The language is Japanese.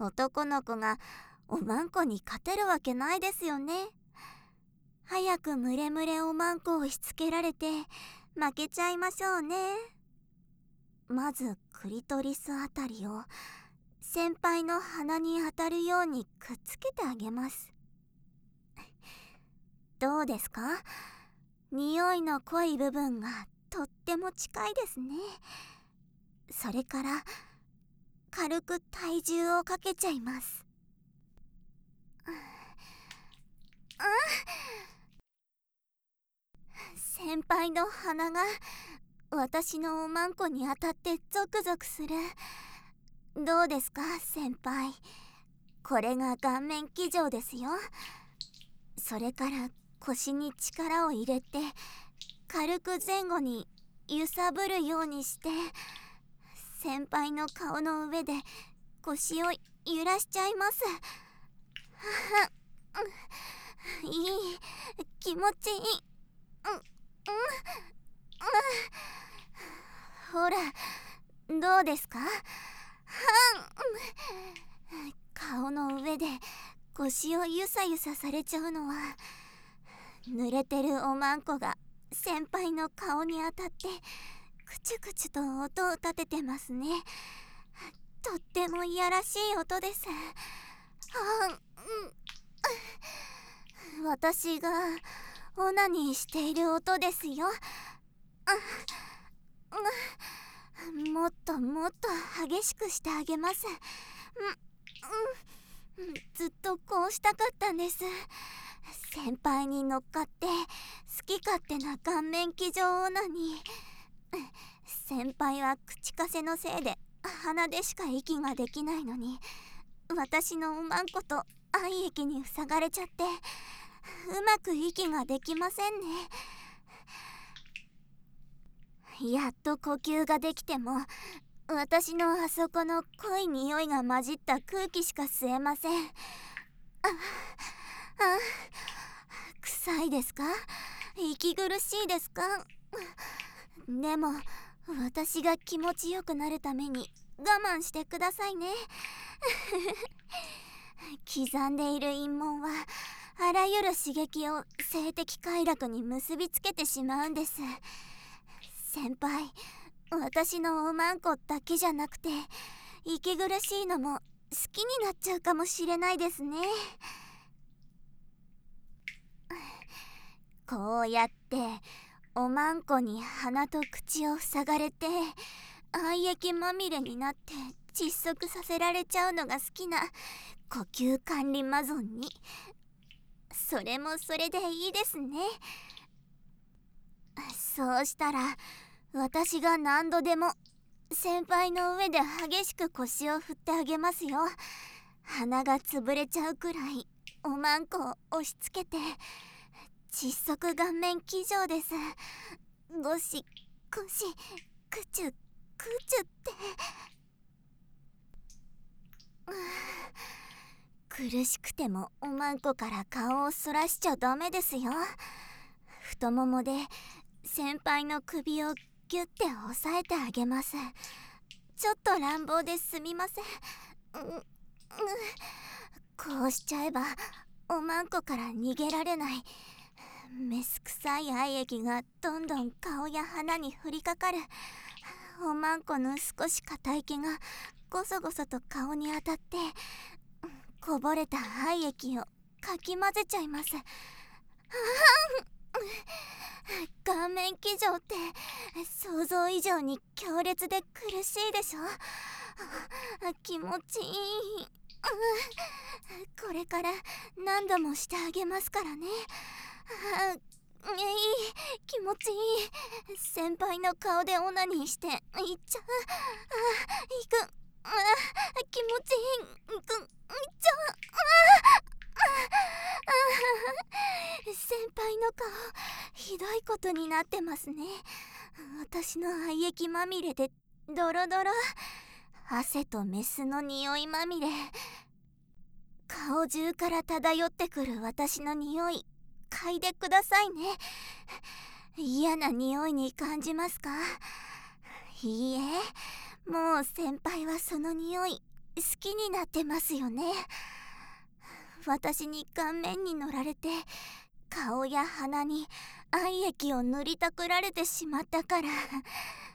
男の子がおまんこに勝てるわけないですよね。早くムレムレおまんこをしつけられて負けちゃいましょうね。まずクリトリスあたりを先輩の鼻に当たるようにくっつけてあげます。どうですか？匂いの濃い部分がとっても近いですね。それから軽く体重をかけちゃいます。先輩の鼻が私のおまんこに当たってゾクゾクする。どうですか先輩、これが顔面騎乗ですよ。それから腰に力を入れて軽く前後に揺さぶるようにして先輩の顔の上で腰を揺らしちゃいます。いい、気持ちいい。ほら、どうですか？顔の上で腰をゆさゆさされちゃうのは、濡れてるおまんこが先輩の顔に当たってクチュクチュと音を立ててますね。とってもいやらしい音です。私がオナニーしている音ですよ。もっともっと激しくしてあげます。ずっとこうしたかったんです。先輩に乗っかって好き勝手な顔面騎乗オナニー。先輩は口かせのせいで鼻でしか息ができないのに、私のおまんこと愛液に塞がれちゃってうまく息ができませんね。やっと呼吸ができても私のあそこの濃い匂いが混じった空気しか吸えません。臭いですか？息苦しいですか？でも私が気持ちよくなるために我慢してくださいね。刻んでいる陰謀はあらゆる刺激を性的快楽に結びつけてしまうんです。先輩、私のおまんこだけじゃなくて息苦しいのも好きになっちゃうかもしれないですね。こうやっておまんこに鼻と口を塞がれて愛液まみれになって窒息させられちゃうのが好きな呼吸管理マゾンに、それもそれでいいですね。そうしたら私が何度でも先輩の上で激しく腰を振ってあげますよ。鼻が潰れちゃうくらいおまんこを押し付けて窒息顔面騎乗です。ゴシゴシクチュクチュって。苦しくてもおまんこから顔をそらしちゃダメですよ。太ももで先輩の首をギュッて押さえてあげます。ちょっと乱暴ですみません。こうしちゃえばおまんこから逃げられない。メス臭い愛液がどんどん顔や鼻に降りかかる。おまんこの少し硬い毛がゴソゴソと顔に当たってこぼれた愛液をかき混ぜちゃいます。顔面騎乗って想像以上に強烈で苦しいでしょ。気持ちいい。これから何度もしてあげますからね。いい、気持ちいい。先輩の顔でオナニーしていっちゃう。いく。気持ちいい。いっちゃう。先輩の顔ひどいことになってますね。私の愛液まみれでドロドロ、汗とメスの匂いまみれ、顔中から漂ってくる私の匂い嗅いでくださいね。嫌な匂いに感じますか？いいえ、もう先輩はその匂い好きになってますよね。私に顔面に乗られて顔や鼻に愛液を塗りたくられてしまったから。